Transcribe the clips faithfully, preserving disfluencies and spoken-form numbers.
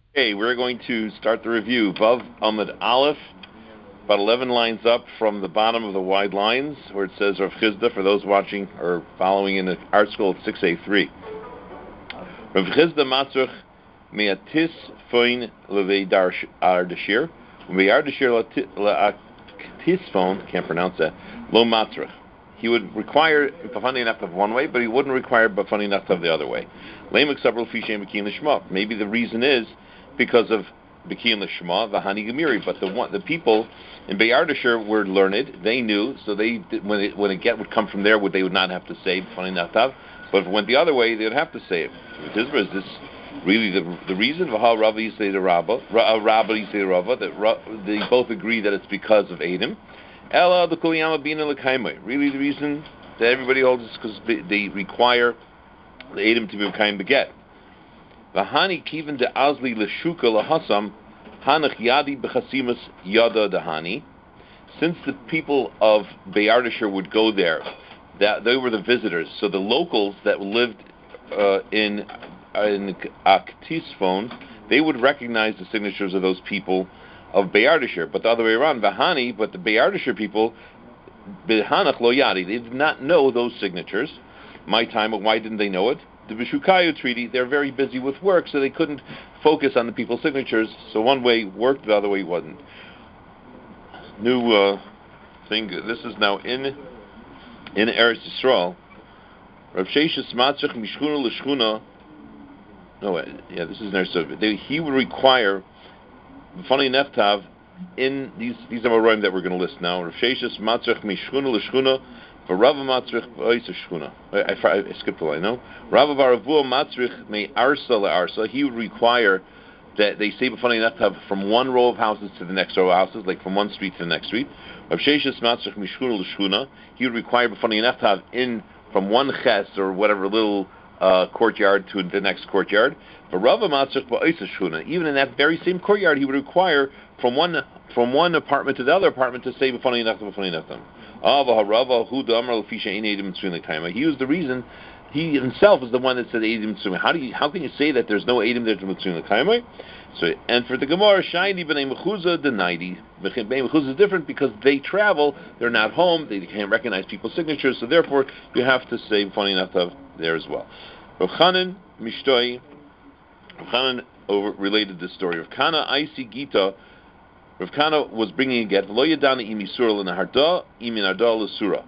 Okay, we're going to start the review. Vav Amud Aleph, about eleven lines up from the bottom of the wide lines, where it says Rav Chizda, for those watching or following in the art school at six A three. Rav Chizda Matzrach Meatis Foin Levei Ardashir, Levei Ardashir La'atis Phone, can't pronounce that, Lo Matzrach. He would require Bafani Nachtav one way, but he wouldn't require Bafani Nachtav the other way. Maybe the reason is because of B'kiyin L'Shema, V'hani Gemiri, but the one, the people in Beyardashir were learned, they knew, so they when it, when a get would come from there, would they would not have to say B'fani Nachtav, but if it went the other way, they would have to say it. Is this really the the reason? V'ha Rabbi Yisei the Rabba, Rabbi Yisei the Rava, that they both agree that it's because of Adam. Ella the Kuliyama Bina L'Kaimai. Really, the reason that everybody holds is because they, they require the Adam to be L'Kaim Beget. V'hani Kivin de Azli L'Shuka L'Hasam Hanach Yadi B'Chasimas Yada Dahani. Since the people of Beyardashir would go there, that they were the visitors, so the locals that lived uh, in in Aktisphone, they would recognize the signatures of those people of Beyardashir, but the other way around, Vahani, but the Beyardashir people, Behanach Lo Yadi, they did not know those signatures. My time, but why didn't they know it? The Vishukayu treaty, they're very busy with work, so they couldn't focus on the people's signatures, so one way worked, the other way wasn't. New uh, thing, this is now in in Eretz Yisrael. Rav Sheshis Matzach Mishchuna L'Shchuna, no, yeah, this is in Eretz Yisrael. He would require Funny Nechtav in these these are Amoraim that we're going to list now. Rav Sheshis Matzrich Mishchuna L'Shchuna, Rava Matzrich Oisa Shchuna. I, I, I skipped a line. No, Rava Varavua Matzrich Me Arsa LeArsa. He would require that they say Funny Nechtav from one row of houses to the next row of houses, like from one street to the next street. Rav Sheshis Matzrich Mishchuna L'Shchuna. He would require Funny Nechtav in from one ches or whatever little Uh, courtyard to the next courtyard. But Rava Matzach Ba'isa Shchuna, even in that very same courtyard, he would require from one from one apartment to the other apartment to say B'fani Nachtam B'fani Nachtam. Ava Harava Hu Damar L'Fisha Ein Edim Tzvin L'Kaima. He was the reason. He himself is the one that said Edim Tzvin. How do you? How can you say that there's no Edim there to Tzvin L'Kaima? So, and for the Gemara, Shaini B'nei Mechuza Denaidi. B'nei Mechuza is different because they travel. They're not home. They can't recognize people's signatures. So therefore, you have to say B'fani Nachtam there as well. Rav Chanan Mishtoi, Rav Chanan over related this story. Rav Kana Aisi Gita, Rav Kana was bringing a get. Lo Yadana Imi Surah L'Naharda, Imi Narda L'Surah.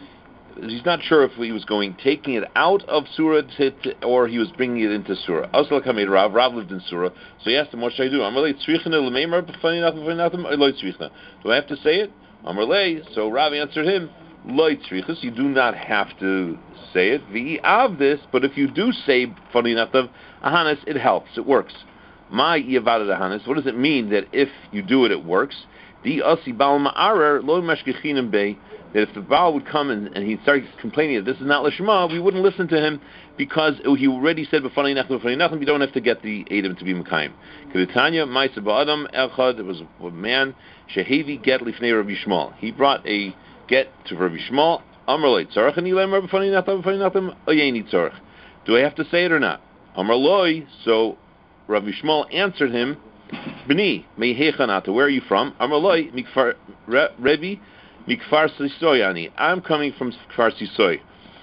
He's not sure if he was going taking it out of Surah to, to, or he was bringing it into Surah. Asla Kamed Rav, Rav lived in Surah, so he asked him, "What should I do? Amalei Tzrichna L'Meimar B'Fani Nacham B'Fani Nacham Eloi Tzrichna. Do I have to say it? Amalei." So Rav answered him, "Loi Tzrichas. You do not have to say it. V'i av this, but if you do say B'Fani Nacham Ahanis, it helps. It works. My Yavada Ahanis. What does it mean that if you do it, it works? Di Asi Bal Ma'arer Lo Mashkichinim Bei." That if the Baal would come and, and he'd start complaining that this is not Lishma, we wouldn't listen to him because he already said B'fani Nacham B'fani Nacham. You don't have to get the Adam to be Mekayim. Kedetanya Ma'isa Ba'adam Echad. There was a man Shehevi get Lifnei Rabbi Shmuel. He brought a get to Rabbi Shmuel. Amar Loi Tzarech Ani Lemar B'fani Nacham B'fani Nacham Oyeni Tzarech. Do I have to say it or not? Amar Loi. So Rabbi Shmuel answered him, B'ni Meihechanata. Where are you from? Amar Loi Mikfar Rebbe. Mikfar Sisoy. I'm coming from Kfar Sisoy.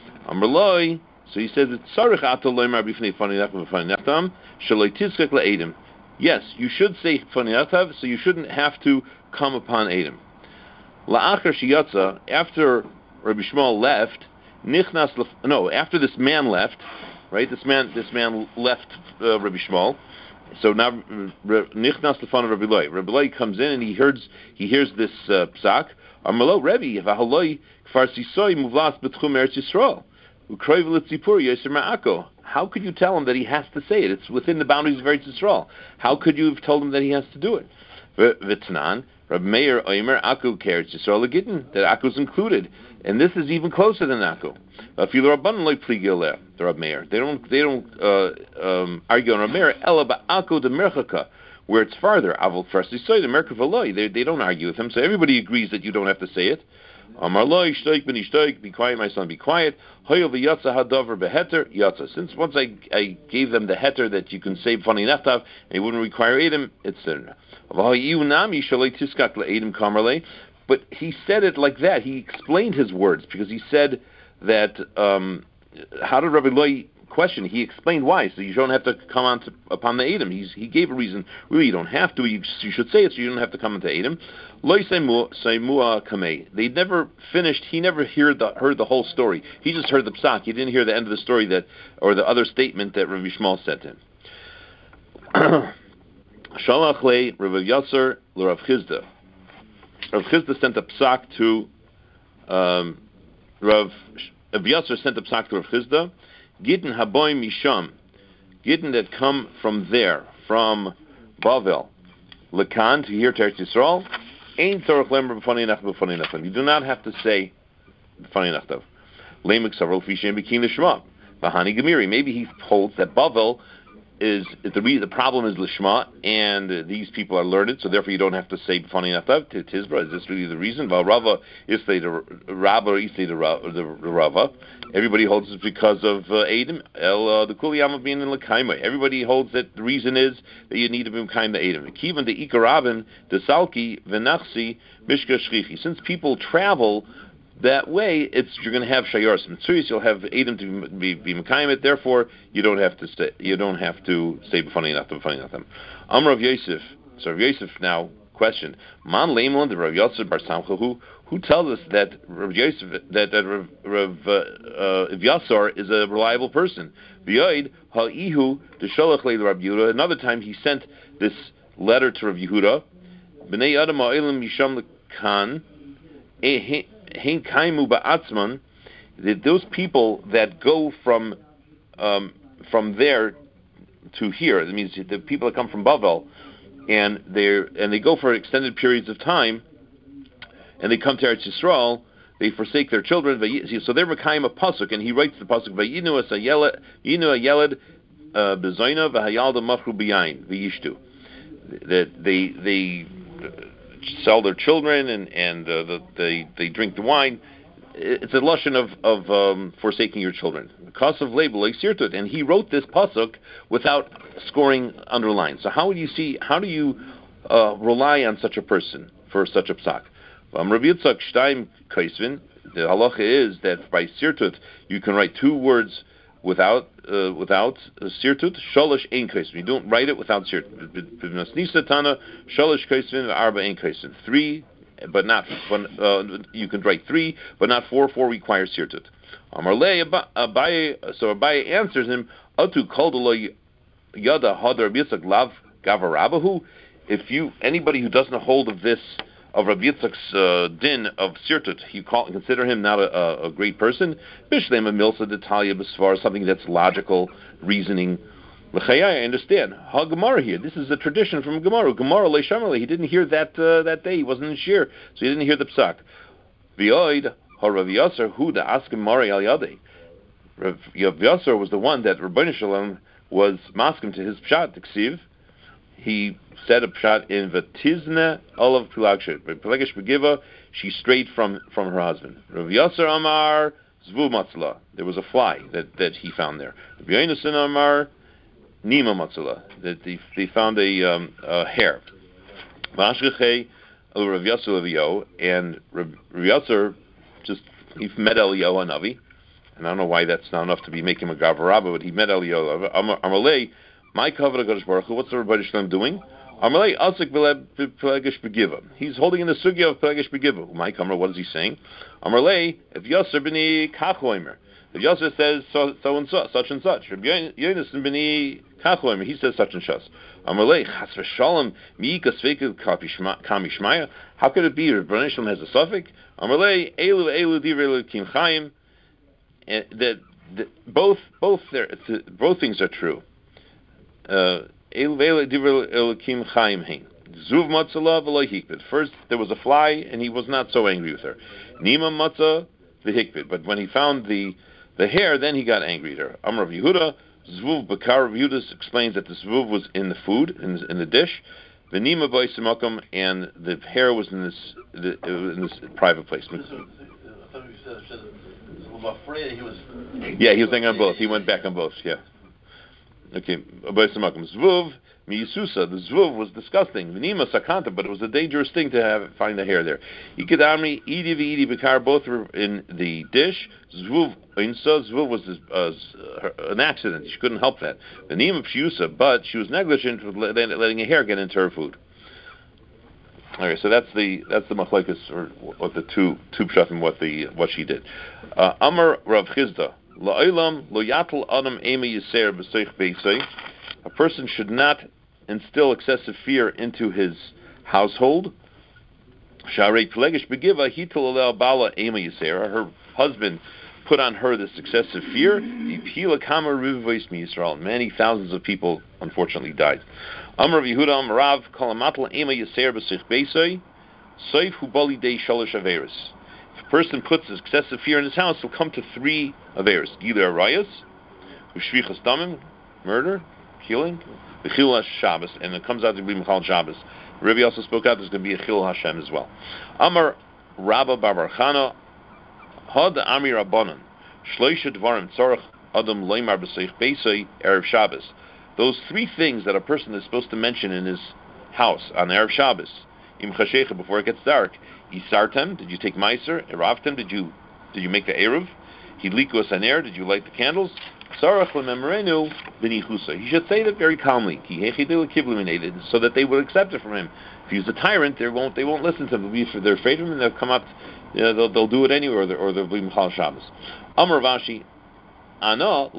Amrloi. So he says it's Sarich Atal Loimar B'fnei Fani Nacham B'fani Nacham Shaloi Tizkek LaEdim. Yes, you should say Fani Nacham, so you shouldn't have to come upon Adam. La'achar Shiyatza, after Rabbi Shmuel left, Nichnas no, after this man left, right? This man, this man left uh, Rabbi Shmuel. So now Nichnas Lefan Rabbi Loi. Rabbi Loi comes in and he hears he hears this uh, psak. Amalo Rebbe, Vahaloi, Kfar Sisoy, Muvlas B'tchum Eretz Yisrael, Ukroiv L'tzipur Yosher Ma'ako. How could you tell him that he has to say it? It's within the boundaries of Eretz Yisrael. How could you have told him that he has to do it? V'tnan, Rab Meir Oimer Aku Keretz Yisrael L'gidin, that Aku is included, and this is even closer than Aku. Afilu Rabban Loi Pligileh, the Rab Meir. They don't they don't uh, um, argue on Rab Meir. Ela Ba'aku de Merchaka. Where it's farther, Avol Farsi Soy, the Merkav Aloi, they they don't argue with him, so everybody agrees that you don't have to say it. Amar lo ishtoik ben ishtoik, be quiet, my son, be quiet. Hoyo v'yatsa hadavar beheter yatsa. Since once I I gave them the heter that you can say funny neftav, and it wouldn't require edim, it's there. But he said it like that. He explained his words because he said that. Um, how did Rabbi Loi question? He explained why, so you don't have to come on to, upon the Edom. He's, he gave a reason. Really, you don't have to. You, you should say it, so you don't have to come into Edom. Loi Seimua Kamei. They never finished. He never heard the heard the whole story. He just heard the psak. He didn't hear the end of the story that, or the other statement that Rabbi Shmuel said to him. Shalach le Rav Yasser le Rav Chizda. Rav Chizda sent a psak to um, Rav. Rav Yasser sent a psak to Rav Chizda. Gittin haboy misham, gittin that come from there, from Bavel, lekan to here to Eretz Yisrael. Ein tzorach lemer b'fanei nach b'fanei nachem. You do not have to say b'fanei nachtav. Lemek savrol fishem b'kin l'shma. Bahani Gemiri. Maybe he holds that Bavel is the the problem is lishma, and uh, these people are learned, so therefore you don't have to say b'fanei nachtav to Tizra. Is this really the reason? Val Rava is the Rabba or is the Rava. Everybody holds it because of uh, Edom. El uh, the Kuliyama being in Lekaima. Everybody holds that the reason is that you need to be kind to Edom. Kivan the Ikarabin, the Salki, Venachsi, Mishka Shrichi. Since people travel that way, it's you're going to have Shayars and Mitsuris. You'll have Edom to be be Mekayim. Therefore, you don't have to say you don't have to say b'fanei nachem b'fanei nachem. Amar Rav Yosef. So Rav Yosef now questioned Man Leimon the Rav Yosef Bar Samcha who who tells us that Rav Yosef that, that Rav, Rav uh, uh, Yasar is a reliable person. V'yoid ha'ihu desholach le Rav Yehuda. Another time he sent this letter to Rav Yehuda. Bnei Adam ha'elim yisham lekan. Hein kaimu ba'atzman, that those people that go from um, from there to here, that means the people that come from Bavel, and they and they go for extended periods of time, and they come to Eretz Yisrael, they forsake their children. So they're Mekayim a pasuk, and he writes the pasuk Vayinu as a yeled, Yinu a yeled bezoina v'hayalda machru b'yayin v'yishtu. That they they sell their children and and uh, the, they they drink the wine. It's a lashon of of um, forsaking your children. Because of label like sirtut, and he wrote this pasuk without scoring underlines. So how would you see? How do you uh, rely on such a person for such a psak? Um, Rabbi Yitzchak Shtaim Kaisvin. The halacha is that by sirtut you can write two words without uh, without uh, sirtut. Shalosh ein kaisvin. You don't write it without sirtut. B'nasnisa tana shalosh kaisvin arba ein kaisvin. Three, but not uh, you can write three, but not four. Four requires sirtut. Amar le Abaye. So Abaye answers him. Atu kol delo yada hadar Yitzchak lav gavarabahu. If you anybody who doesn't hold of this. Of Rabbi Yitzchak's uh, din of sirtut, you call consider him not a, a, a great person. Bishlem a milsa detalia b'svar, something that's logical reasoning. L'chayai, I understand. Ha Gemara here. This is a tradition from Gemara. Gemara leishamale. He didn't hear that uh, that day. He wasn't in shir, so he didn't hear the psak. V'yoid ha Rav Yasser hu da askim mari al yadei. Rav Yasser was the one that Rabbeinu Shalom was maskim to his pshat ksiv. He said a pshat in Vatizne Olav Pilagshet. But Pilagish Begiva, she strayed from, from her husband. Rav Yasser Amar Zvu Matzla. There was a fly that, that he found there. Rav Yonasan Amar Nima Matzla. That they, they found a, um, a hair. Vashgeche Rav Yasser Levio, and Rav Yasser just he met Eliyahu Hanavi. And I don't know why that's not enough to be making him a Gavarabba, but he met Eliyahu Amalei. My covenant Hakadosh Baruch Hu. What's the Rebbe Shalom doing? Amalei Asik Pelagish Begiva. He's holding in the sugya of Pelagish Begiva. My kamra. What is he saying? Amalei if Yasser b'ni Kachoimer. If Yasser says so, so and so, such and such. If Yonasan b'ni Kachoimer, he says such and such. Amalei Chas v'Shalom miika sveikel kamishmaya. How could it be? Rebbe Shalom has a suffix. Amalei Elu Elu Divrei Elokim Chaim. That both both there both things are true. Uh, First, there was a fly, and he was not so angry with her. Nima matzah v'hikvid. But when he found the the hair, then he got angry at her. Amar Rav Yehuda, Zvuv Bakar. Rav Yehuda explains that the zvuv was in the food, in the, in the dish. The Nima Boy Simokum, and the hair was in this the, in this private place. Yeah, he was thinking on both. He went back on both. Yeah. Okay. Boy Simokum Zvuv Miyisusa. The Zvuv was disgusting. The Nima Sakanta, but it was a dangerous thing to have find the hair there. Ikadamri Idi Vidi Bakar, both were in the dish. Zvuv Insa Zvuv was uh, an accident. She couldn't help that. The Nima Pshusa, but she was negligent with letting a hair get into her food. Okay, so that's the that's the machlekes, or what the two two pshatim, what the what she did. Uh, Amar Rav Chizda la'olam lo yatel adam ema yiser b'seich beisay. A person should not instill excessive fear into his household. Sharei plegish begiva hitel alel bala ema yiser. Her husband put on her this excessive fear. Yipila kama rivois mi Yisrael. Many thousands of people unfortunately died. Amar Yehuda Amar Rav Kalamatl Ema Yaser B'Sich Beisay Seif Hubali Dei Shalosh Averis. If a person puts excessive fear in his house, he'll come to three Averis: Giler Arayas, Ushvichas Damim, murder, killing, B'Chil Shabbos, and it comes out to be Michal Shabbos. Rabbi also spoke out. There's going to be a Chil Hashem as well. Amar Rabba Bar Chana Had Amir Rabbanan Shloisha Dvarim Tzarech Adam Leimar B'Sich Beisay Erev Shabbos. Those three things that a person is supposed to mention in his house on Erev Shabbos, Im Chashecha, before it gets dark. Isartem, did you take Meiser? Eravtem, did you did you make the Erev? Hidliku Asaner, did you light the candles? Sarach Lememrenu B'Nichusa. He should say that very calmly, so that they will accept it from him. If he's a tyrant, they won't they won't listen to him. They're afraid of him, and they'll come up, you know, they'll they'll do it anyway, or they'll, or they'll be Michal Shabbos. Amar Vashi. I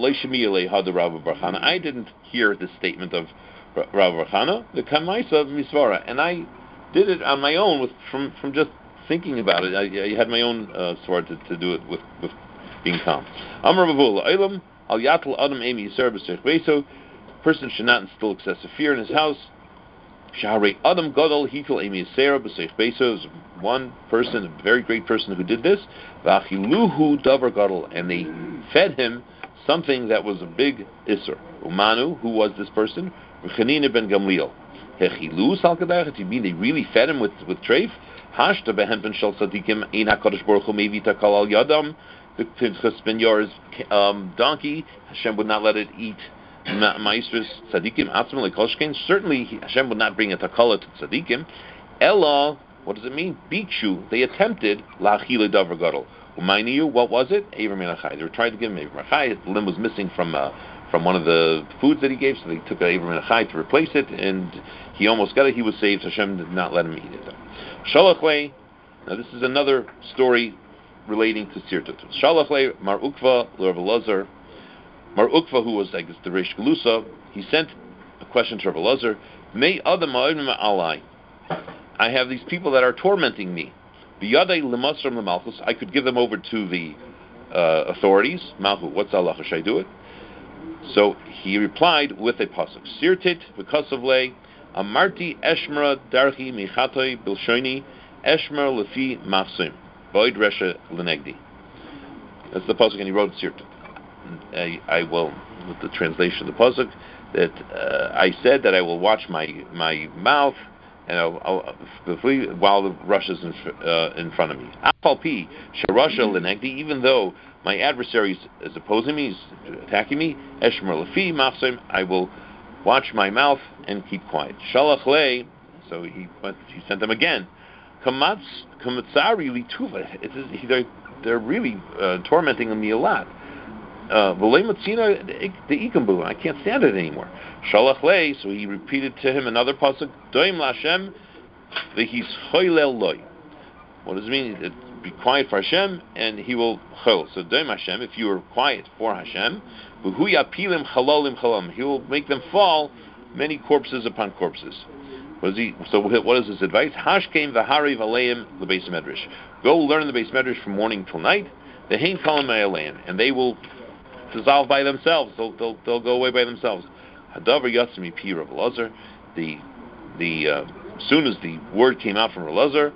didn't hear this statement of Rav Barchana, the Kamaisa Misvara, and I did it on my own with from, from just thinking about it. I, I had my own uh, sword to, to do it with, with being calm. Amar Vavula Ilam Al Yatel Adam Emi Yisar B'Sech Beiso. Person should not instill excessive fear in his house. Shaharei Adam Gadol Hitel Emi Yisar B'Sech Beiso is one person, a very great person who did this. V'achiluhu Davar Gadol, and they fed him something that was a big isser. Umanu, who was this person? Chanina ben Gamliel. Hechilu salkadach. You mean they really fed him with with treif? Hashta behen ben shel tzadikim ein hakadosh baruch hu mevi takal al yadam. The Pinchas ben Yor's um, donkey, Hashem would not let it eat ma'isros tzadikim atzma lekolshkein. Certainly Hashem would not bring a takala to tzadikim. Ella, what does it mean? Bikshu. They attempted la'achile davar gadol. Umayniyu, what was it? Avram Menachai. They were trying to give him Avram Menachai. The limb was missing from uh, from one of the foods that he gave, so they took Avram Menachai to replace it, and he almost got it. He was saved. Hashem did not let him eat it. Shalachle. Now this is another story relating to Sirtut. Shalachle Mar Ukva Rav Elazar. Mar Ukva, who was, I guess, the Reish Galusa, he sent a question to Rav Elazar. May adam alai. I have these people that are tormenting me. I could give them over to the uh, authorities. Malchu, what's Allah? Should I do it? So he replied with a pasuk: Sirtit v'kasavle amarti eshmera darchi michatoi bilshoni eshmer lefi machsim boid resha lenegdi. That's the pasuk, and he wrote Sirtit. I, I will, with the translation of the pasuk, that uh, I said that I will watch my my mouth. And I'll, I'll, while the Russia's in, uh, in front of me. Alpi Sharasha Lenegdi, even though my adversary is opposing me, is attacking me, Eshmer Lefi Machsim, I will watch my mouth and keep quiet. Shalach Le, so he went, he sent them again. Kamatz Kamatzari Lituva. They're they're really uh, tormenting me a lot. Uh, the ikambu, I can't stand it anymore. Shalach lei, so he repeated to him another pasuk. Doim laHashem, v'his choylel loy. What does it mean? It, be quiet for Hashem, and He will chol. So doim Hashem, if you are quiet for Hashem, v'hu yapilim chalolim chalom, He will make them fall, many corpses upon corpses. What is he? So what is his advice? Hashkem v'hari v'aleim lebeis medrash. Go learn the beis medrash from morning till night. The hein kalim aleim, and they will dissolve by themselves. They'll, they'll they'll go away by themselves. Hadavar yatzmi pi Rav Elazar. The the uh, as soon as the word came out from Rav Elazar,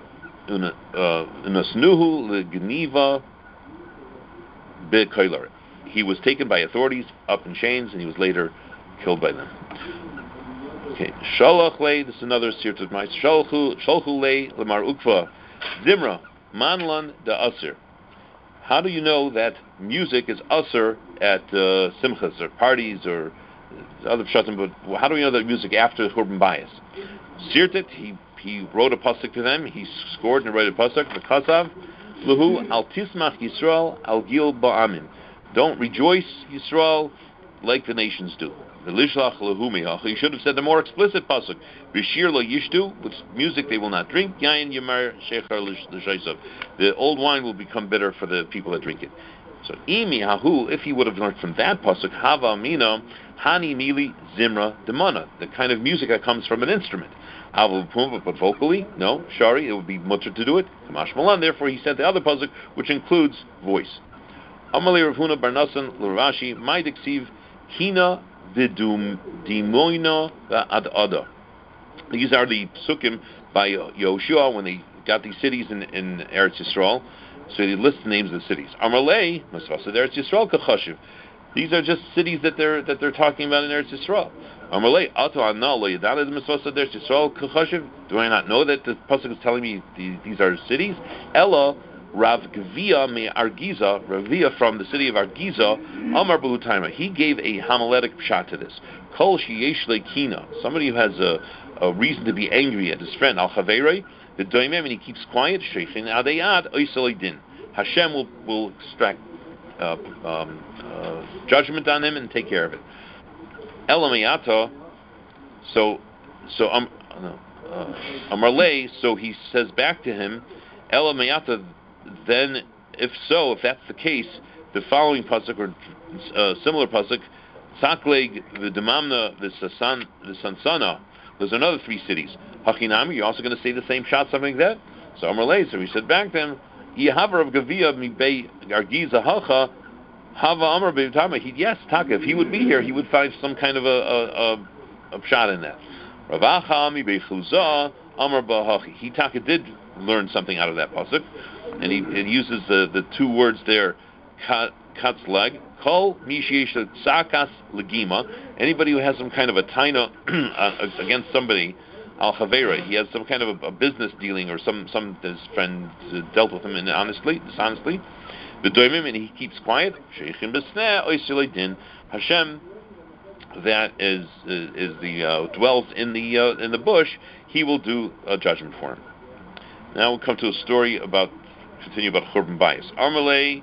unasnuhu legniva bekoilar. He was taken by authorities up in chains, and he was later killed by them. Okay, Shalach lei. This is another sirtut mais. Shalchu shalchu lei lemar ukva zimra manlan da asir. How do you know that music is usher at uh, simchas or parties or other pshatim? But how do we know that music after Churban Bayis? Sirtit, he he wrote a pasuk to them. He scored and wrote a pasuk. The kasav luhu al tismach Yisrael al gil ba'amim. Don't rejoice, Yisrael, like the nations do. The lishlach luhu miyach. He should have said the more explicit pasuk. B'shir lo yishtu, with music they will not drink. Yain yamar shechar l'shaysav. The old wine will become bitter for the people that drink it. So imi hahu, if he would have learned from that pasuk, hava amina hani nili zimra demana, the kind of music that comes from an instrument. But vocally, no, shari, it would be mutter to do it. Kamash malan. Therefore, he said the other pasuk, which includes voice. Amalei Rav Huna bar Nasan l'Rashi ma'diksiv hina v'dum dimoina ad ada. These are the psukim by Yoshua when they got these cities in, in Eretz Yisrael. So they list the names of the cities. Amalei masvasa Eretz Yisrael kachashiv. These are just cities that they're that they're talking about in Eretz Yisrael. Amalei ato anal lo yadana masvasa Eretz Yisrael kachashiv. Do I not know that the pasuk is telling me the, these are cities? Ella Rav Gvia me Argiza, Ravia from the city of Argiza, Amar Behutaima. He gave a homiletic pshat to this. Kol sheyesh lekina, somebody who has a, a reason to be angry at his friend Al Chaverei, the doimem, and he keeps quiet. Sheichin adayad oiselei din. Hashem will will extract uh, um, uh, judgment on him and take care of it. Elamayata. So so um no, uh, Amarlei. So he says back to him, Elamayata. Then, if so, if that's the case, the following pasuk or uh, similar pasuk, Tzakleg v'demamna v'sasan v'sansana. There's another three cities. Hachinami. You're also going to say the same shot, something like that. So Amalei. So he said back to him, Yehavar of Gavia mi bei Argiza hacha hava Amar beitama. He yes, Taka. If he would be here, he would find some kind of a a, a, a shot in that. Ravacha mi bei Chuzah Amar bahachi. He Taka did learn something out of that pasuk. And he it uses the, the two words there, katzleg, kol mishiesha tzakas legima. Anybody who has some kind of a taina against somebody, al chavera, he has some kind of a, a business dealing or some some his friend uh, dealt with him honestly, dishonestly. V'doimim, and he keeps quiet. Sheichin b'sneh oisilei din. Hashem, that is is, is the uh, dwells in the uh, in the bush. He will do a judgment for him. Now we'll come to a story about. Continue about Churban Bayis. Armalei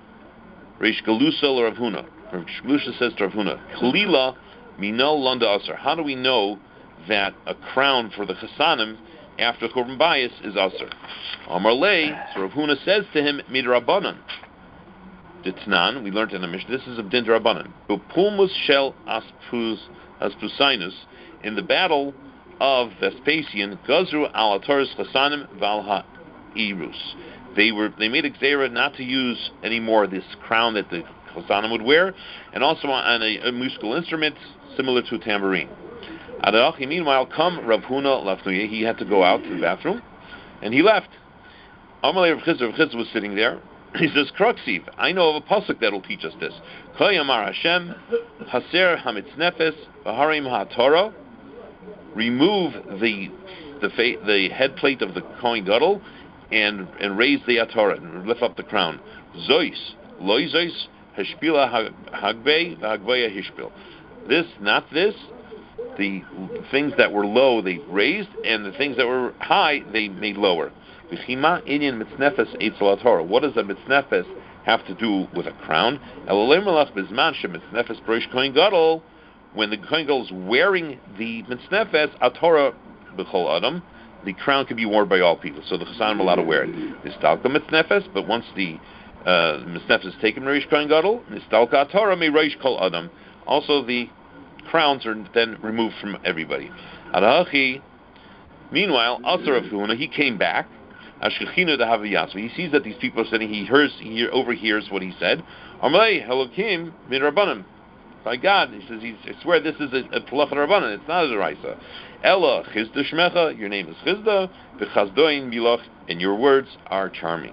Reish Galusa or Rav Huna. Reish Galusa says to Rav Huna, Kalila minol landa asar. How do we know that a crown for the Chasanim after Churban Bayis is asar? Armalei, so Rav Huna says to him, Midrabanan. Ditnan, we learned in the Mishnah, this is of Din Drabanan. Bupulmus shel aspus aspusinus, in the battle of Vespasian, Gazru al Ataris Chasanim valha irus. They were they made a gzera not to use anymore this crown that the Chasanim would wear, and also on a, a musical instrument similar to a tambourine. Adachi, meanwhile, come Rav Huna Lafnuye, he had to go out to the bathroom, and he left. Amalei Rav Chizda, Rav Chizda was sitting there. He says, Kroksiv, I know of a pasuk that will teach us this. Koyamar Hashem, Haser Hamitznefes, Vaharim HaTorah, remove the the fa- the head plate of the Kohen Gadol, and and raise the Atorah and lift up the crown. Zois, loy zois, hashpila hagbei, hagbeya hishpil. This, not this. The things that were low they raised, and the things that were high they made lower. V'chima inyan mitznefes eitzel Atorah. What does a mitznefes have to do with a crown? Elolei malach bizman shemitznefes b'rosh Kohen Gadol. When the Kohen Gadol is wearing the mitznefes Atorah b'chol adam, the crown can be worn by all people, so the Chasanim are allowed to wear it. Nistalka mitznefes, but once the uh, mitznefes is taken from Reish Kohen Gadol, nistalka Atorah me Reish Kol Adam. Also, the crowns are then removed from everybody. Adachi. Meanwhile, Asar of Huna, he came back. Ashkechinu dehaviyas. He sees that these people are sitting. He hears, he overhears what he said. Amalei Elokim min Rabbanim. By God, he says, he, I swear this is a Tlach Rabbanan. It's not a Deraisa. Ella Chizda Shmecha. Your name is Chizda. V'chazdoin milach, and your words are charming.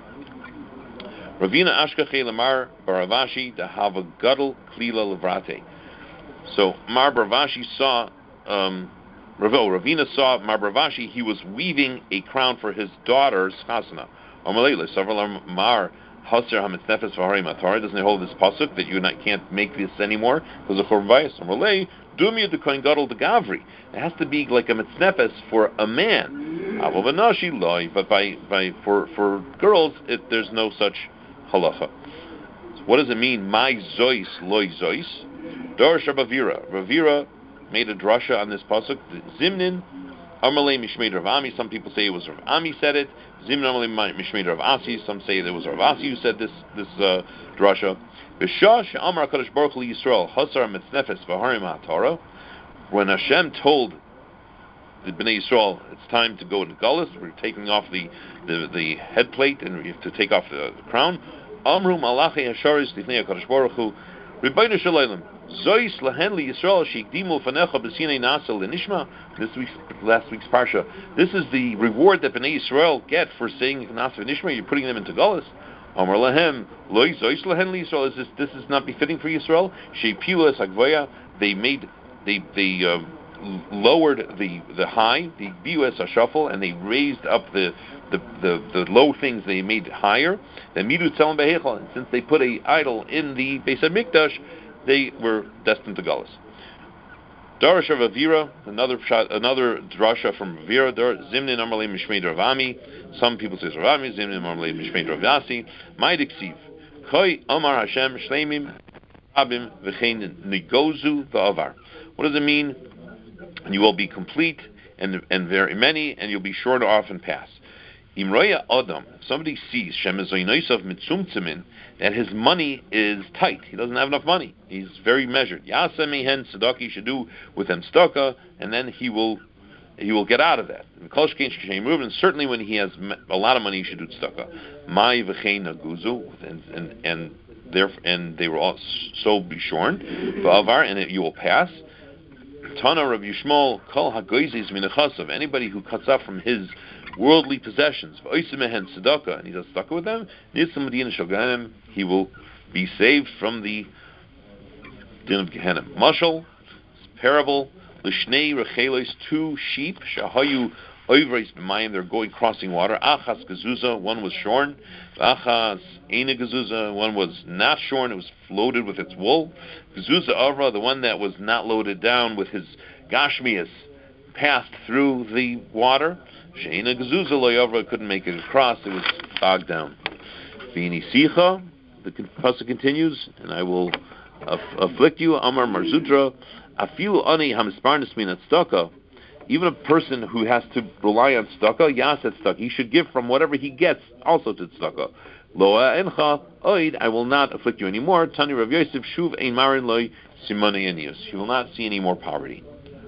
Ravina Ashkache Lamar Baravashi Dehava Gadol Klila Levrate. So Mar Baravashi saw um, Ravo, Ravina saw Marbravashi, he was weaving a crown for his daughter's chasana. Amalele, several Mar Haser Hamitznefes Vahari Matar, doesn't it hold this pasuk that you not, can't make this anymore because of Chorban Bayis? Amalele, Dumia de Kohen Gadol de Gavri. It has to be like a mitznefes for a man. Avovanashi loy, but by by for for girls, it, there's no such halacha. So what does it mean? My zois loy zois. Darash Ravira. Ravira made a drasha on this pasuk. Zimnin Amalei Mishmeid Rav Ami. Some people say it was Rav Ami said it. Zimnin Amalei Mishmeid Rav Asi. Some say it was Rav Asi who said this this uh, drasha. B'shah Amar Kadosh Baruch Hu Yisrael Hasar Mitznefes V'Harim HaTorah. When Hashem told the Bnei Yisrael it's time to go into Galus, we're taking off the, the, the head plate and we have to take off the, the crown. Amru Malachi Hasharis Tifnei HaKadosh Baruch Hu Rebbeinu Shalom Zois Lahen Li Yisrael Sheikdimu Fanecha B'Sinei Nasa L'Nishma. This week's last week's parsha. This is the reward that Bnei Yisrael get for saying Nasa V'Nishma. You're putting them into Galus. Amar Lahem Loi Zois Lahen Li Yisrael. Is this this is not befitting for Yisrael? Sheipilas Agvoya. They made they they. Um, lowered the the high, the B U S shuffle, and they raised up the the, the, the low things they made higher. Then midu tzelem behechal, and since they put a idol in the Beis Hamikdash, they were destined to Galus. Darash of Avira, another shot, another drasha from Avira. Zimnin Amalei Mishmeid Ravami. Some people say Ravami. Zimnin Amalei Mishmeid Ravasi. Ma'ediksiv. Koi Amar Hashem Shleimim Abim V'chein Nigozu V'avar. What does it mean? And you will be complete and and very many, and you'll be sure to often pass. Imroya Adam, if somebody sees Shemezoinoisav Mitzumtzimin, that his money is tight, he doesn't have enough money, he's very measured. Yasa Mehen Tzedakah, he should do with them tzedakah, and then he will he will get out of that. And certainly when he has a lot of money, he should do tzedakah. Mai V'chein Naguzu, and and and there and they were all so be shorn, V'avar, and you will pass. Tana Rav Yishmael Kol HaGoizes Minachasav. Anybody who cuts off from his worldly possessions, V'oisimehen tzedakah, and he does tzedakah with them, Nitzam Medina Shoganim, he will be saved from the din of Gehenna. Mashal, parable, L'shnei Rechelos, two sheep, Shahayu Oivreis B'mayim, they're going crossing water. Achas Gezuza, one was shorn. Achas Eina Gezuza, one was not shorn, it was floated with its wool. Gezuza Avra, the one that was not loaded down with his Gashmias, passed through the water. Sheina Gezuza Lo Avra, couldn't make it across, it was bogged down. V'ini Sicha, the pasuk continues, and I will aff- afflict you, Amar Marzutra, Afilu Ani Hamisparnis Min Tzedakah. Even a person who has to rely on tzedakah, yaset tzedakah, he should give from whatever he gets also to tzedakah. Loa encha oid, I will not afflict you anymore. Tani Rav Yosef shuv ein marin loy simonei enius. You will not see any more poverty.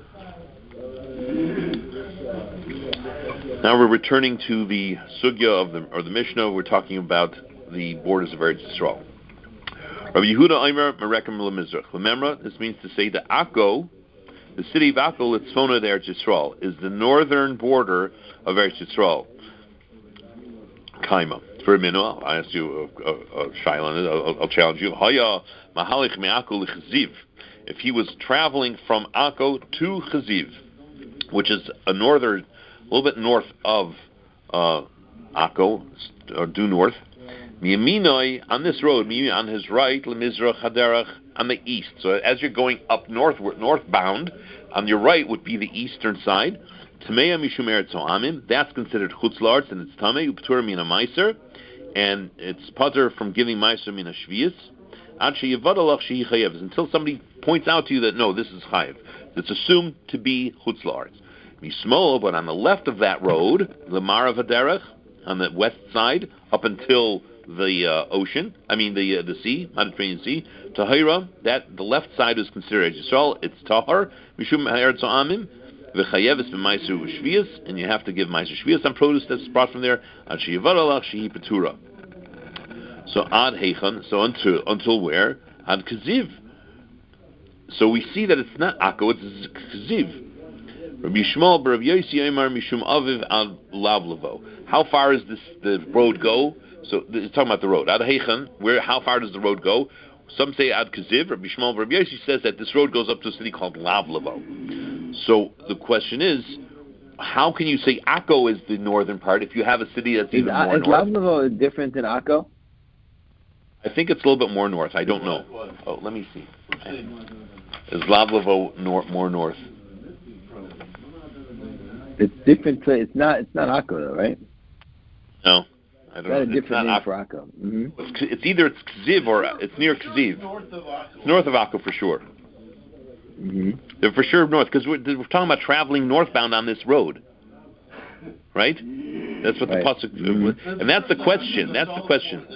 Now we're returning to the sugya of the or the Mishnah. We're talking about the borders of Eretz Yisrael. Rav Yehuda Aimer Merekem LeMizrach. Remember, this means to say that Akko, the city of Akko, Litzfona de Eretz Yisrael, is the northern border of Eretz Yisrael. Kaima. For a minute, I'll ask you a, a, a shy on it. I'll, I'll challenge you. Haya mahalich me'Akko l'Chaziv. If he was traveling from Akko to Chaziv, which is a northern, a little bit north of uh, Akko, or due north, Miyaminoi, on this road, on his right, Lemizrach Haderach, on the east. So as you're going up northward, northbound, on your right would be the eastern side. Tameya Mishum Eretz Ha'amim, that's considered Chutz La'aretz, and it's Tamei, Uptur Mina Meiser, and it's Pater from giving Meiser Mina Shvius. Ad Sheyavadalach Shehi Chayev, until somebody points out to you that, no, this is Chayev. It's assumed to be Chutz La'aretz. Mismol, but on the left of that road, the Marav Haderach, on the west side, up until the uh, ocean, I mean the uh, the sea, Mediterranean Sea, Tahira, that the left side is considered Yisrael, it's Tahar, Mishum Eretz Ha'amim, V'chayev b'maiser u'shvius, and you have to give maiser shvius on produce that's brought from there, Ad sheyivaralach shehi petura. So ad heichan, so until until where? Ad kaziv. So we see that it's not Akko, it's kaziv. Rabbi Yishmael bar Rabbi Yossi Omer Mishum Aviv Ad Lavlavo. How far is this the road go? So it's talking about the road. Ad Heichen, where how far does the road go? Some say Ad Kaziv. Rabbi Yishmael bar Rabbi Yossi says that this road goes up to a city called Lavlavo. So the question is, how can you say Akko is the northern part if you have a city that's is, even more is north? Is Lavlavo different than Akko? I think it's a little bit more north. I don't know. Oh, let me see. Is Lavlavo nor- more north? It's different. To, it's not. It's not Akko, though, right? No, I don't it's not know. A different it's not name Akko. for Akko. Mm-hmm. It's, it's either it's Kziv or it's near Kziv. It's north of Akko for sure. Mm-hmm. They're for sure north because we're, we're talking about traveling northbound on this road, right? That's what right. the pasuk, mm-hmm. and that's the question. That's the question.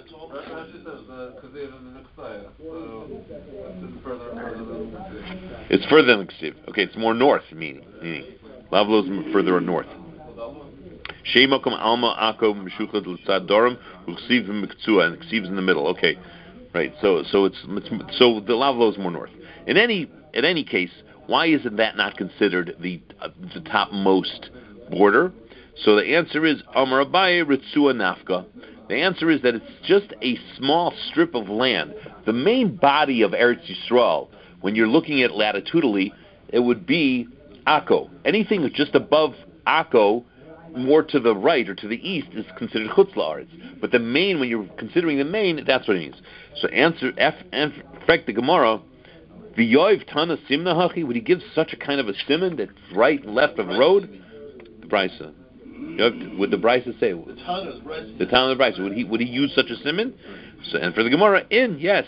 It's further than Kziv. Okay, it's more north, meaning meaning Lavlo is further north. Sheimakom Alma Akko Meshuchad L'Tzad Dorim U'Ksiv Miktsua, and Ksiv is in the middle. Okay, right. So so it's, it's so the Lavlo is more north. In any in any case, why isn't that not considered the uh, the topmost border? So the answer is Amar Abaye Ritzua Nafka. The answer is that it's just a small strip of land. The main body of Eretz Yisrael, when you're looking at latitudinally, it would be Akko. Anything just above Akko, more to the right or to the east, is considered Chutz La'aretz. But the main, when you're considering the main, that's what it means. So answer F and Frek the Gemara. V'yoiv Tana Simna Hachi. Would he give such a kind of a simon that's right and left of the road? The Brisa. Would the Brisa say? The town of the town of the Brisa. Would he would he use such a simon? So, and for the Gemara, in yes.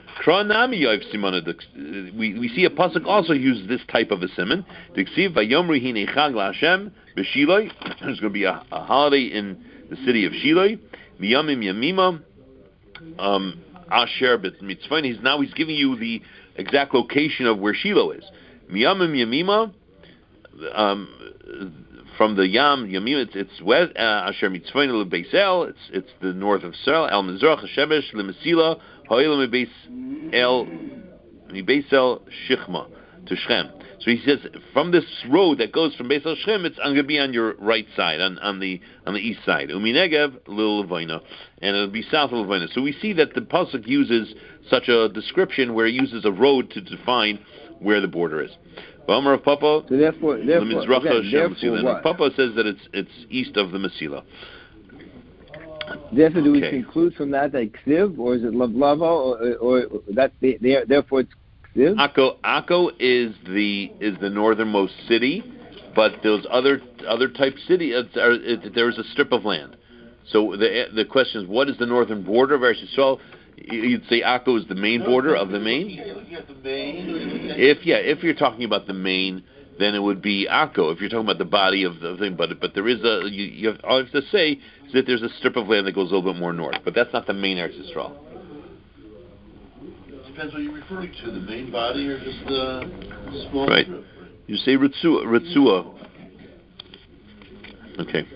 We we see a pasuk also use this type of a simon. There's going to be a, a holiday in the city of Shiloh. Miyamim Yamima, um, Asher Bet Mitzvah. He's now he's giving you the exact location of where Shiloh is. Miyamim Yamima. Um, from the Yam Yamim, it's it's west. Asher Mitzvah LeBeisel. It's it's the north of Israel. El Mizrach Hashemesh LeMesila. Ha'elam Beis El Beisel Shichma to Shem. So he says from this road that goes from Beisel Shem, it's going to be on your right side, on, on the on the east side. Uminegev Lil Levina, and it'll be south of Levina. So we see that the pasuk uses such a description where it uses a road to define where the border is. B'amar of Papa. So therefore, therefore, again, therefore what? Papa says that it's it's east of the Mesila. Therefore, do okay. we conclude from that that Ksiv, or is it Lavlavo, or, or, or that they, they are, therefore it's Ksiv? Akko, Akko is the is the northernmost city, but those other other type city uh, are, it, there is a strip of land. So the the question is, what is the northern border of Eretz Yisrael? You'd say Akko is the main border of the main. If yeah, if you're talking about the main, then it would be Akko. If you're talking about the body of the thing, but but there is a you, you have, all you have to say is that there's a strip of land that goes a little bit more north, but that's not the main Eretz Yisrael. Depends what you're referring to, the main body or just the small right. strip. You say Ritzua, Ritzua. Okay.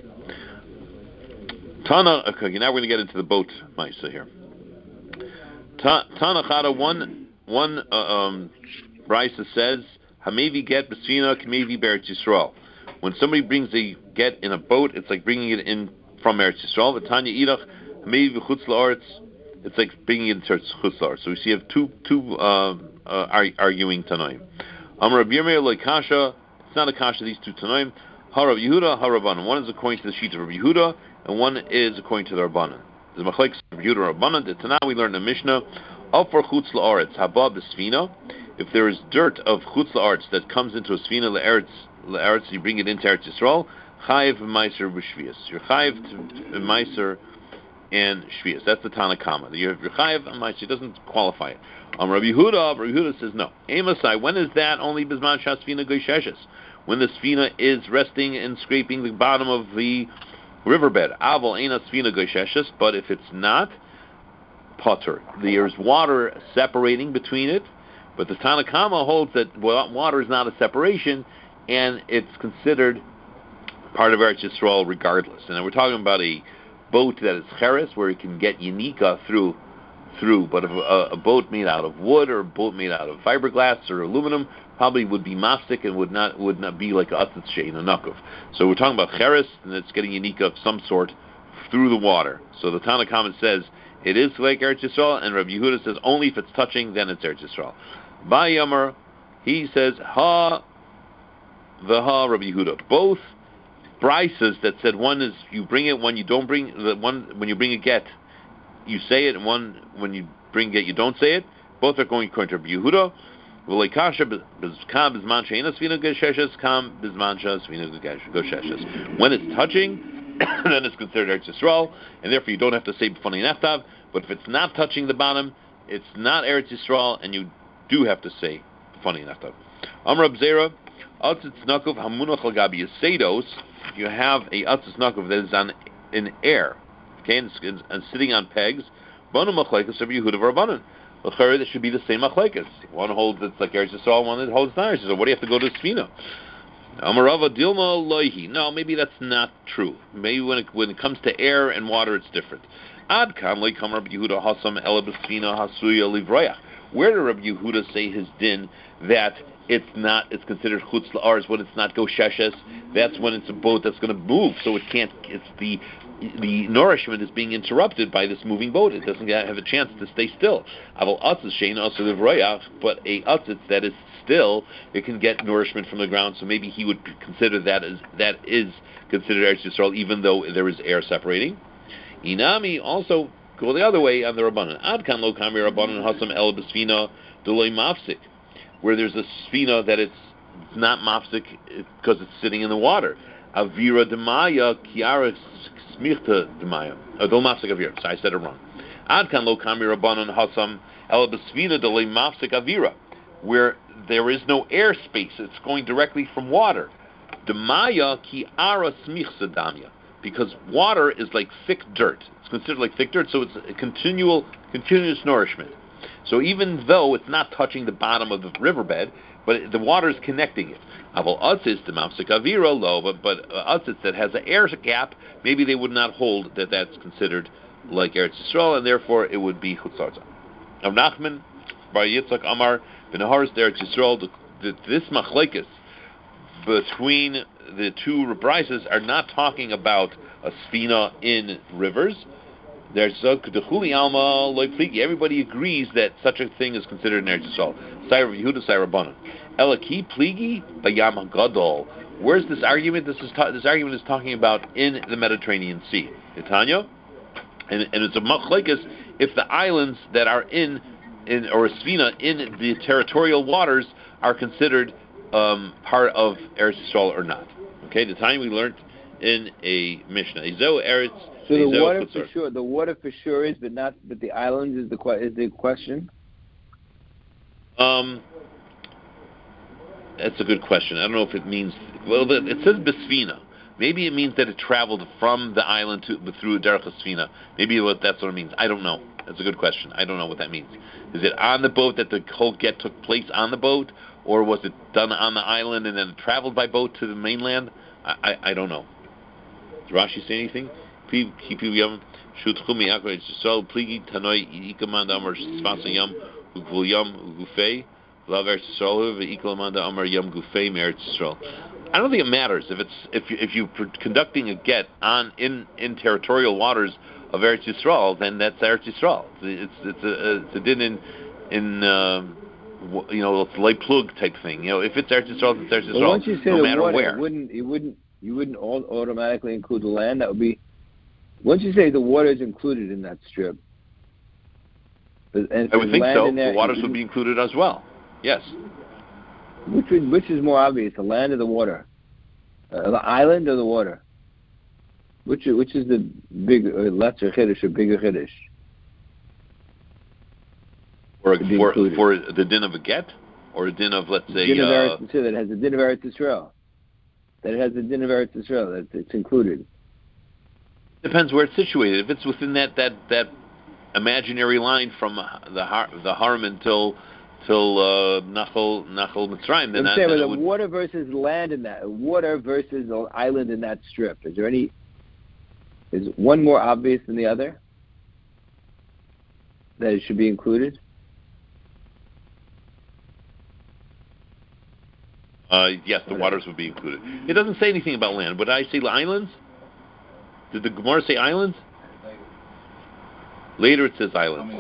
Tana. Okay, now we're going to get into the boat Maisa here. Ta, Tana Chada one one uh, um, Brisa says Hamevi get Besina Kamevi Beretz Yisrael. When somebody brings a get in a boat, it's like bringing it in from Eretz Yisrael. V'Tanya Idach Hamevi Chutz La'aretz. It's like bringing it into Chutz La'aretz. So we see have two two uh, uh, arguing Tanaim. Amar Rabbi Yirmiyah Lo Kasha. It's not a kasha. These two Tanaim. Harav Yehuda Harabanan. One is according to the sheet of Rabbi Yehuda, and one is according to the Rabbanan. The Machlekes of Yehuda Rabbanan. The Tanah we learn in the Mishnah. Alfar Chutz La'aretz Haba B'Sfina. If there is dirt of Chutz La'aretz that comes into a Sfina La'aretz, La'aretz, you bring it into Eretz Yisrael. Chayiv Meiser B'Shvius. You're Chayiv to Meiser and Shvius. That's the Tanakama. You have your Chayiv and Meiser. It doesn't qualify it. Um, Rabbi Yehuda, Rabbi Yehuda says no. Amasai. When is that? Only Bisman Shasfina Goysheshes. When the Sfina is resting and scraping the bottom of the riverbed. Aval Eina Sfina Goysheshes. But if it's not, Potter. There's water separating between it, but the Tanakama holds that water is not a separation, and it's considered part of Eretz Yisrael regardless. And we're talking about a boat that is cheres, where it can get yanika through, through. But if a, a boat made out of wood or a boat made out of fiberglass or aluminum probably would be mastic and would not would not be like a atzitz shein a nakuf. So we're talking about cheres, and it's getting yanika of some sort through the water. So the Tanakama says it is like Eretz Yisrael, and Rabbi Yehuda says only if it's touching, then it's Eretz Yisrael. Bayamar, he says ha V'ha Rabbi Yehuda. Both brises that said one is you bring it, one you don't bring. The one when you bring a get, you say it, and one when you bring a get, you don't say it. Both are going according to Rabbi Yehuda. When it's touching, then it's considered Eretz Yisrael, and therefore you don't have to say b'fanei nechtav. But if it's not touching the bottom, it's not Eretz Yisrael, and you do have to say b'fanei nechtav. Amar Abzera, atzitz nakov hamunach l'gabi yasedos. You have a atzitz nakov that is on in air, okay, and, and, and sitting on pegs. Banu machlekes Rabbi Yehuda v'Rabbanan. That should be the same machlekes. One holds it's like Eretz Yisrael, one that holds not Eretz Yisrael. What do you have to go to Sfina? Amarava Dilma Loihi. No, maybe that's not true. Maybe when it when it comes to air and water, it's different. Ad Kan Loi Kam Rabbi Yehuda Hasam Ela B'Sfina Hasuya Livroyach. Where did Rabbi Yehuda say his din that it's not? It's considered chutz la'aretz when it's not gosheshes. That's when it's a boat that's going to move, so it can't. It's the the nourishment is being interrupted by this moving boat. It doesn't have a chance to stay still. Aval atzitz shein also livroyach, but a atzitz that is still, it can get nourishment from the ground. So maybe he would consider that as that is considered Eretz Yisrael, even though there is air separating. Inami also go the other way on the Rabbanan. Ad kan lo kami Rabbanan hasam el b'sfina delay mafsik, where there's a sfina that it's not mafsik because it's sitting in the water. Avira demaya kiara smichta demaya. Dol mafsik avira. So I said it wrong. Ad kan lo kami Rabbanan hasam el b'sfina delay mafsik avira, where there is no air space. It's going directly from water. Demaya kiara smichta damya. Because water is like thick dirt. It's considered like thick dirt, so it's a continual, continuous nourishment. So even though it's not touching the bottom of the riverbed, but it, the water is connecting it. Aval atzis demamsik avira lo, but but atzis that has an air gap, maybe they would not hold that that's considered like Eretz Yisrael, and therefore it would be chutzarza. Av Nachman bar Yitzchak Amar b'neharis Eretz Yisrael. This machlekes between the two reprises are not talking about a sfina in rivers. There's Kedechuli Alma Loi Pligi. Everybody agrees that such a thing is considered an Eretz Yisrael. Saira Yehuda, Saira Banan. Elaki Pligi Bayam Gadol. Where's this argument? This is ta- this argument is talking about in the Mediterranean Sea. Itanya, and and it's a machlekes if the islands that are in in or a sfina in the territorial waters are considered um, part of Eretz Yisrael or not. Okay, the time we learned in a Mishnah. Izo Eretz. So the water for sure, the water for sure is, but not, but the islands is the is the question. Um, that's a good question. I don't know if it means. Well, it says besfina. Maybe it means that it traveled from the island to through Derech Sfina. Maybe what that's what it means. I don't know. That's a good question. I don't know what that means. Is it on the boat that the whole get took place on the boat, or was it done on the island and then traveled by boat to the mainland? I I, I don't know. Does Rashi say anything? Keep you yum. Shoot chumi akra Yisrael pligi tanoi ikamanda amar svasa yum ugvul yum ugufei laver Yisrael veikamanda amar yum gufei meretz Yisrael. I don't think it matters if it's if you if you're conducting a get on in, in territorial waters of Eretz Yisrael, then that's Eretz Yisrael. It's it's a it's a din in in uh, you know it's lay plug type thing. You know if it's Eretz Yisrael, it's Eretz Yisrael. Well, once you say no the matter water, where. You wouldn't you wouldn't you wouldn't automatically include the land. That would be. Once you say the water is included in that strip, and I would think so. there, the waters would be included as well. Yes. Which would, which is more obvious, the land or the water, uh, the island or the water? Which which is the big uh, lesser chiddush or bigger chiddush? For for, for the din of a get, or a din of let's say din of uh, Eretz Yisrael, that has a din of Eretz Yisrael. That it has a din of Eretz Yisrael. That it's included. Depends where it's situated. If it's within that, that, that imaginary line from the har, the Harim until till uh, Nachal Nachal Mitzrayim, then, that, saying, then the it would... water versus land in that water versus the island in that strip. Is there any? Is one more obvious than the other? That it should be included. Uh, yes, the waters would be included. It doesn't say anything about land. Would I say islands? Did the Gemara say islands? Later it says islands.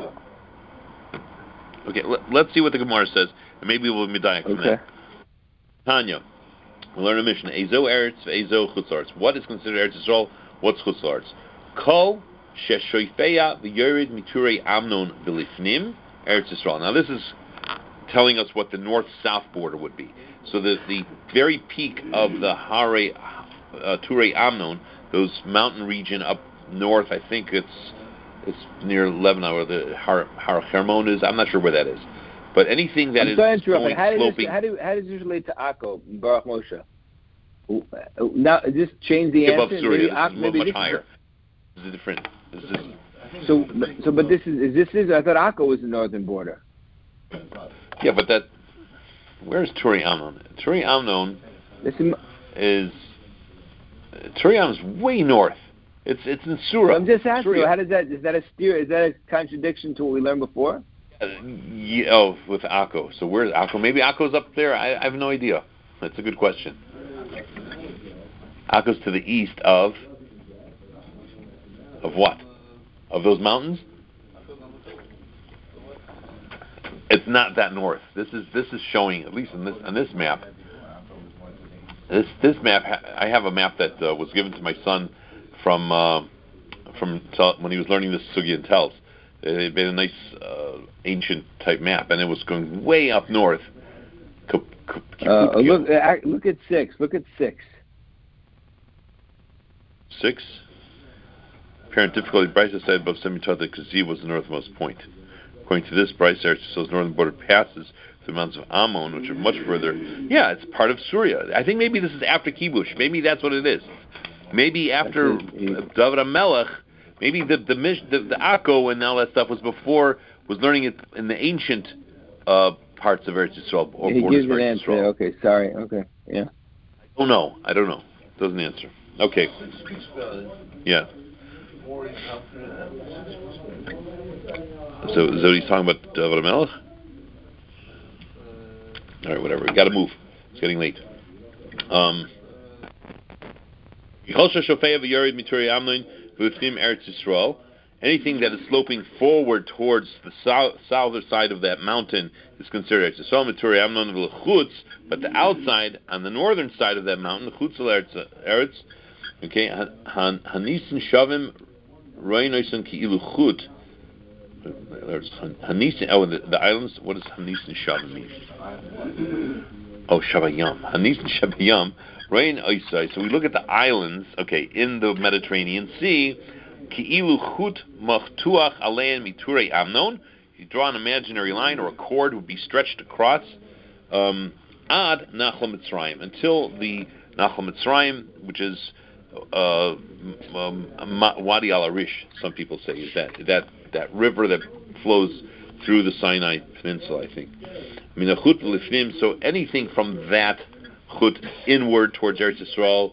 Okay, let, let's see what the Gemara says, and maybe we'll be medayek from okay. that. Tanya, We learn a mission. Ezo Eretz, Ezo Chutzlarts. What is considered Eretz Yisrael? What's Chutzlarts? Kol sheshoifeya v'yored miturei Amnon v'lifnim Eretz Yisrael. Now this is telling us what the north-south border would be. So the the very peak of the Hare uh, Turei Amnon, those mountain region up north, I think it's it's near Lebanon, where the Har, Har Hermon is. I'm not sure where that is. But anything that I'm is sorry to interrupt, going, how does sloping... This, how, do, how does this relate to Akko, Baruch Moshe? Now, just change the above answer. Surya, maybe, this Ak, is maybe much this higher. This is different. This is... So, so, but this is, is this is, I thought Akko was the northern border. Yeah, but that... Where's Turei Amnon? Turei Amnon This is... is... Turei Amnon is way north. It's it's in Surah. I'm just asking Surya. you, how does that, is that a steer, is that a contradiction to what we learned before? Uh, yeah, oh, with Akko. So where's Akko? Maybe Akko's up there. I, I have no idea. That's a good question. Akko's to the east of of what? Of those mountains? It's not that north. This is this is showing, at least in this on this map. This this map. I have a map that uh, was given to my son from uh, from when he was learning this Sugya and Tells. It made a nice uh, ancient type map, and it was going way up north. Uh, look, uh, look at six. Look at six. Six. Apparent difficulty. Bryce said above Semitata because Z was the northmost point. According to this, Bryce Eretz northern border passes the mountains of Ammon, which are much further. Yeah, it's part of Syria. I think maybe this is after Kibush. Maybe that's what it is. Maybe after David HaMelech. Maybe the the, the the Akko and all that stuff was before, was learning it in the ancient uh, parts of Eretz Yisrael or he borders gives of an Eretz answer. Yisrael. Okay, sorry. Okay, yeah. Oh no, I don't know. Doesn't answer. Okay. Yeah. So is that what he's talking about, David HaMelech? All right, whatever. We got to move. It's getting late. Um. Anything that is sloping forward towards the south, southern side of that mountain is considered Eretz Yisrael. But the outside, on the northern side of that mountain, Eretz, okay, Hanisin Shavim Reinoisen Ki'ilu Chut. Hanisin, oh, the, the islands. What does Hanisin Shavim mean? Oh, Shabayam. Hanisin Shabayam. Rain Oisai. So we look at the islands, okay, in the Mediterranean Sea. Ki'ilu chut machtuach alein miturei Amnon. You draw an imaginary line or a cord would be stretched across um, ad Nachal Mitzrayim until the Nachal Mitzrayim, which is uh, um, Wadi al Arish. Some people say is that that that river that flows through the Sinai Peninsula. I think. Minachut l'ifnim. So anything from that chut inward towards Eretz Yisrael.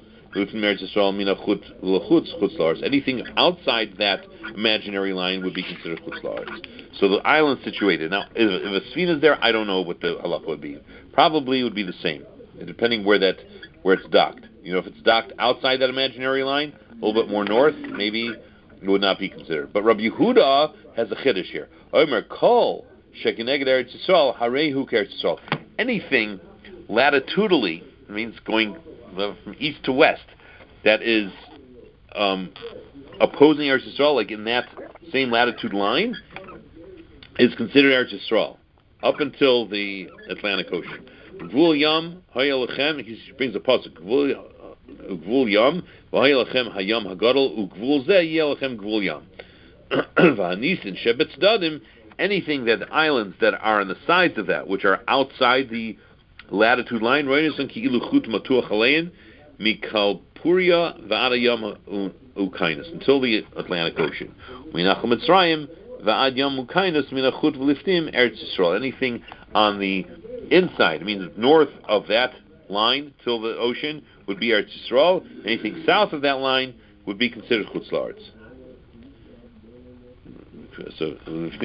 Anything outside that imaginary line would be considered chutz la'aretz. So the island situated. Now, if, if a sfina is there, I don't know what the halacha would be. Probably it would be the same, depending where that where it's docked. You know, if it's docked outside that imaginary line, a little bit more north, maybe it would not be considered. But Rabbi Yehuda has a chiddush here. Omer kol shekineged Eretz Yisrael harehu k'Eretz Yisrael. Anything latitudinally means going from east to west, that is um, opposing Eretz Yisrael, like in that same latitude line, is considered Eretz Yisrael up until the Atlantic Ocean. Gvul Yam Hayalachem. He brings a pasuk. Gvul Yam Hayalachem Hayam Hagadol Ugvul Zeh Yalachem Gvul Yam. V'Hanisin Shebetz Dadim. Anything that the islands that are on the sides of that, which are outside the latitude line, until the Atlantic Ocean. Anything on the inside, it means north of that line till the ocean would be Eretz Yisrael. Anything south of that line would be considered chutz la'aretz. So,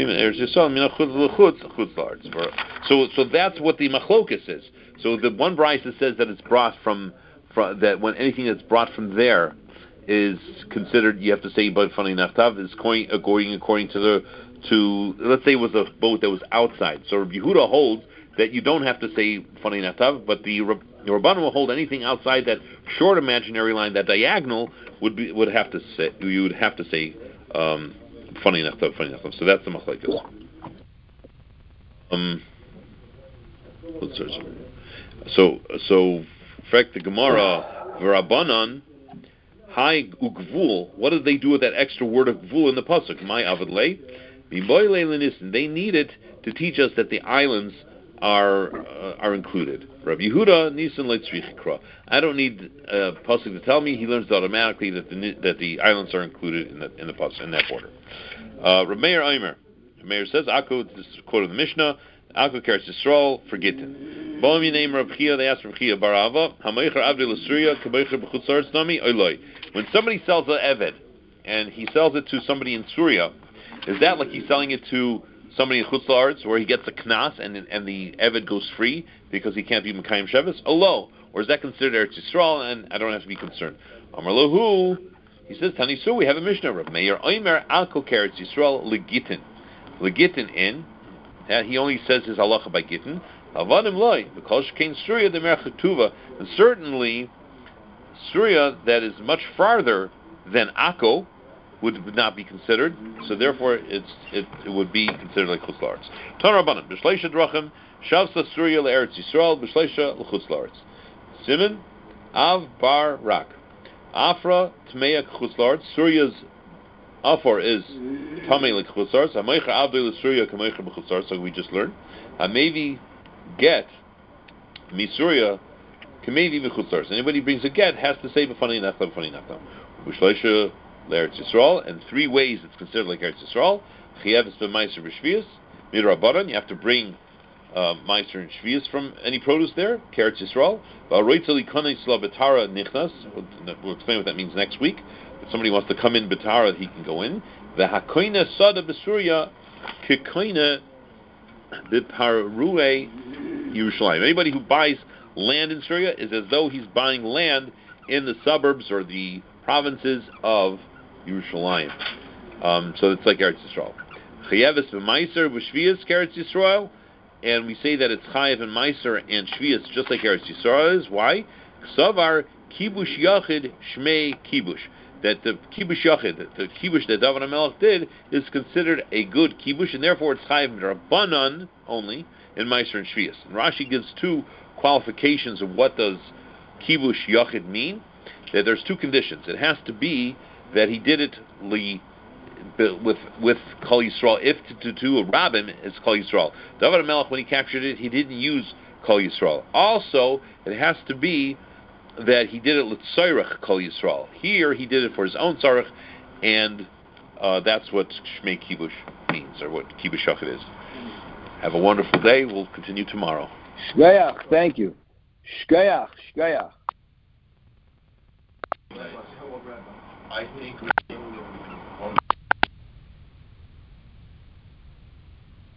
so, so that's what the machlokus is. So the one brisa says that it's brought from, from that when anything that's brought from there is considered, you have to say but funny nachtav is going according according to the to let's say it was a boat that was outside. So Rabbi Yehuda holds that you don't have to say funny natav, but the the Rabbanan will hold anything outside that short imaginary line, that diagonal would be would have to say you would have to say um, funny natav, funny natav. So that's the machlekes. Um, let's search. So so, frek the Gemara v'Rabbanan Hi ugvul. What did they do with that extra word of gvul in the pasuk? My avidlei, they need it to teach us that the islands are uh, are included. Rabbi Yehuda nisan leitzrichikra. I don't need uh, pasuk to tell me. He learns automatically that the that the islands are included in the in the pasuk in that order. Uh, Rabbi Meir Aimer. Meir says, "Aku." This is a quote of the Mishnah. Aku keretz Yisrael forgotten. Boam name Rabbi Chia. They asked Rabbi Chia Barava. Hamaycher avdei l'Surya kamaycher b'chutzlaretz nami oiloi. When somebody sells an eved and he sells it to somebody in Syria, is that like he's selling it to somebody in Chutzlaretz where he gets a knas and and the eved goes free because he can't be Mekayim Shevis? Olo, or is that considered Eretz Yisrael and I don't have to be concerned? Amar Lahu, he says Tanisu, we have a Mishnah. Rav Meir Oimer Alko Eretz Yisrael legitin, legitin in. Uh, he only says his halacha by gitin. Avadim loy because shekein Syria the merchatuva, and certainly Syria that is much farther than Akko would, would not be considered, so therefore it's it, it would be considered like Chutz La'aretz. Tan Rabbanan, B'shleisha Drachim, Shavsa Syria L'Eretz Yisrael, B'shleisha L'Chutz La'aretz. Simon, Av Bar Rak. Afra Tmeya Chutz La'aretz, Syria's Afar is Tamei like Chutz La'aretz, HaMeicha Avdei L'Syria K'meicha B'Chutz La'aretz, so we just learned. HaMevi Get, Misuria, Kamevi B'Chutz La'aretz. Anybody who brings a get has to say B'fani Nachlam, B'fani Nachlam. B'shleisha L'Eretz Yisrael, and three ways it's considered like Eretz Yisrael. Chiyav is b'maiser b'shvius. Midrabanan, you have to bring uh, maiser and shvius from any produce there. Eretz Yisrael. V'aroitzeli kanei sla betara nichnas. We'll explain what that means next week. If somebody wants to come in betara, he can go in. V'hakoina sada b'suria kikoina b'parue Yerushalayim. Anybody who buys land in Syria is as though he's buying land in the suburbs or the provinces of Yerushalayim. Um, so it's like Eretz Yisrael. Chayev is b'maiser b'shvius Eretz Yisrael, and we say that it's chayev and maiser and shvius just like Eretz Yisrael is. Why? Ksavar kibush yachid shmei kibush. That the kibush yachid, the kibush that David HaMelech did, is considered a good kibush, and therefore it's chayev Rabbanan only in maiser and shvius. And Rashi gives two qualifications of what does kibush yachid mean. That there's two conditions. It has to be that he did it li, with with Kol Yisrael. If to do a rabbin is Kol Yisrael. David HaMelech, when he captured it, he didn't use Kol Yisrael. Also, it has to be that he did it l'tzairach Kol Yisrael. Here, he did it for his own tzarech, and uh, that's what Shmei Kibush means, or what Kibush Shachid is. Have a wonderful day. We'll continue tomorrow. Shkoyach, thank you. Shkoyach, shkoyach. I think.